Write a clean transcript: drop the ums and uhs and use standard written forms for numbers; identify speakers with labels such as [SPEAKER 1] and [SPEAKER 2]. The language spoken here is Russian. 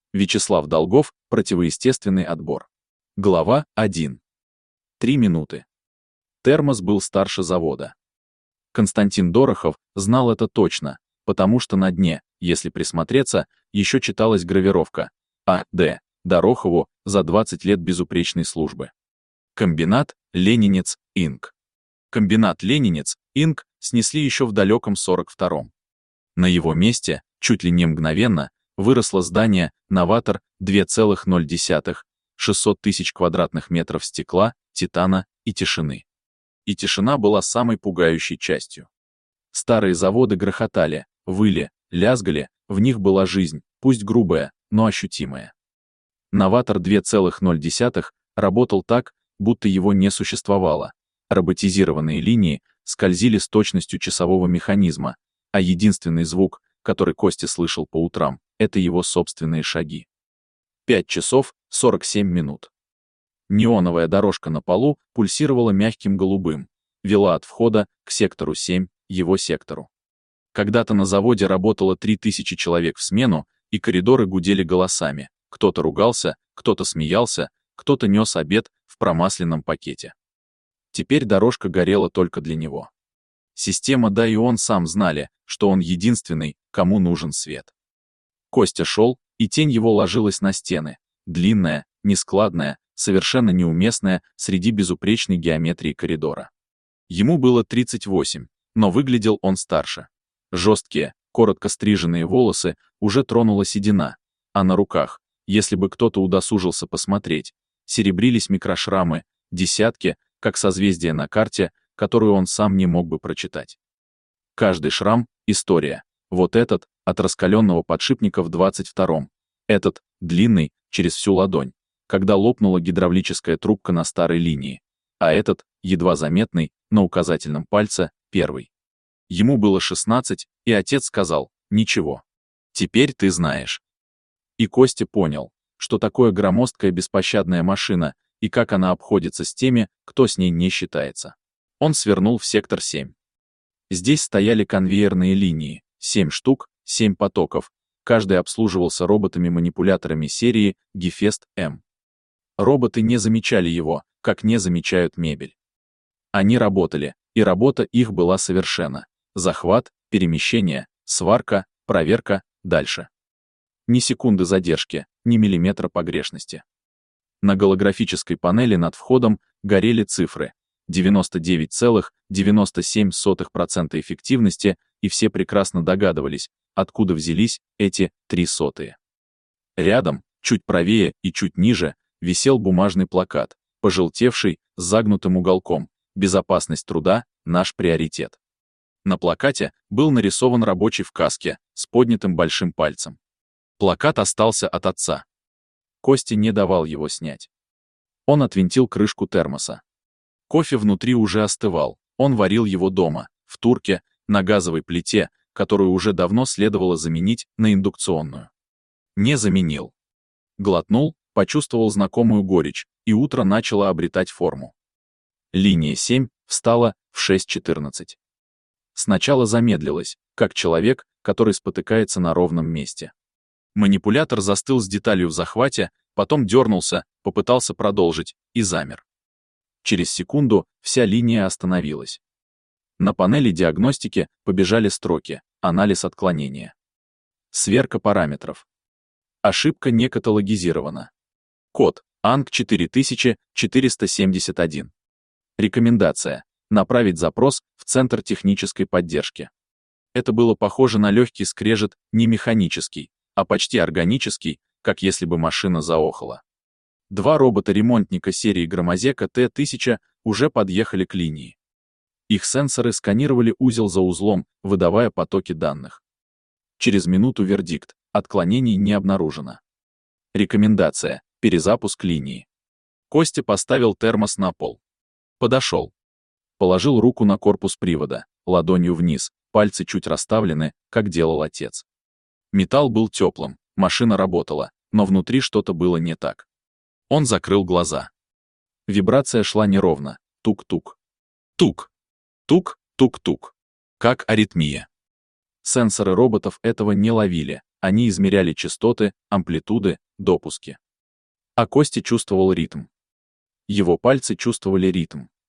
[SPEAKER 1] Вячеслав Долгов, противоестественный отбор. Глава 1. 3 минуты. Термос был старше завода. Константин Дорохов знал это точно, потому что на дне, если присмотреться, еще читалась гравировка А.Д. Дорохову за 20 лет безупречной службы. Комбинат «Ленинец Инк». Комбинат «Ленинец Инк» снесли еще в далеком 42-м. На его месте, чуть ли не мгновенно, выросло здание «Новатор» 2,0, 600 тысяч квадратных метров стекла, титана и тишины. И тишина была самой пугающей частью. Старые заводы грохотали, выли, лязгали, в них была жизнь, пусть грубая, но ощутимая. «Новатор» 2,0 работал так, будто его не существовало. Роботизированные линии скользили с точностью часового механизма, а единственный звук, который Костя слышал по утрам, это его собственные шаги. 5 часов 47 минут. Неоновая дорожка на полу пульсировала мягким голубым, вела от входа к сектору 7, его сектору. Когда-то на заводе работало 3000 человек в смену, и коридоры гудели голосами. Кто-то ругался, кто-то смеялся, кто-то нес обед в промасленном пакете. Теперь дорожка горела только для него. Система, да и он сам знали, что он единственный, кому нужен свет. Костя шел, и тень его ложилась на стены, длинная, нескладная, совершенно неуместная среди безупречной геометрии коридора. Ему было 38, но выглядел он старше. Жесткие, коротко стриженные волосы уже тронула седина, а на руках, если бы кто-то удосужился посмотреть, серебрились микрошрамы, десятки, как созвездия на карте, которую он сам не мог бы прочитать. Каждый шрам — история. Вот этот, от раскаленного подшипника в 22-м. Этот, длинный, через всю ладонь, когда лопнула гидравлическая трубка на старой линии. А этот, едва заметный, на указательном пальце, первый. Ему было 16, и отец сказал: «Ничего. Теперь ты знаешь». И Костя понял, что такое громоздкая беспощадная машина, и как она обходится с теми, кто с ней не считается. Он свернул в сектор 7. Здесь стояли конвейерные линии, 7 штук, 7 потоков, каждый обслуживался роботами-манипуляторами серии Гефест М. Роботы не замечали его, как не замечают мебель. Они работали, и работа их была совершенна. Захват, перемещение, сварка, проверка, дальше. Ни секунды задержки, ни миллиметра погрешности. На голографической панели над входом горели цифры: 99,97% эффективности, и все прекрасно догадывались, откуда взялись эти 3 сотые. Рядом, чуть правее и чуть ниже, висел бумажный плакат, пожелтевший, с загнутым уголком: «Безопасность труда – наш приоритет». На плакате был нарисован рабочий в каске, с поднятым большим пальцем. Плакат остался от отца. Костя не давал его снять. Он отвинтил крышку термоса. Кофе внутри уже остывал, он варил его дома, в турке, на газовой плите, которую уже давно следовало заменить на индукционную. Не заменил. Глотнул, почувствовал знакомую горечь, и утро начало обретать форму. Линия 7 встала в 6:14. Сначала замедлилась, как человек, который спотыкается на ровном месте. Манипулятор застыл с деталью в захвате, потом дернулся, попытался продолжить, и замер. Через секунду вся линия остановилась. На панели диагностики побежали строки: анализ отклонения. Сверка параметров. Ошибка не каталогизирована. Код АНК 4471. Рекомендация: направить запрос в Центр технической поддержки. Это было похоже на легкий скрежет, не механический, а почти органический, как если бы машина заохала. 2 робота-ремонтника серии Громозека Т-1000 уже подъехали к линии. Их сенсоры сканировали узел за узлом, выдавая потоки данных. Через минуту вердикт: отклонений не обнаружено. Рекомендация: перезапуск линии. Костя поставил термос на пол. Подошел. Положил руку на корпус привода, ладонью вниз, пальцы чуть расставлены, как делал отец. Металл был теплым, машина работала, но внутри что-то было не так. Он закрыл глаза. Вибрация шла неровно. Тук-тук. Тук. Тук-тук-тук. Как аритмия. Сенсоры роботов этого не ловили, они измеряли частоты, амплитуды, допуски. А Костя чувствовал ритм. Его пальцы чувствовали ритм.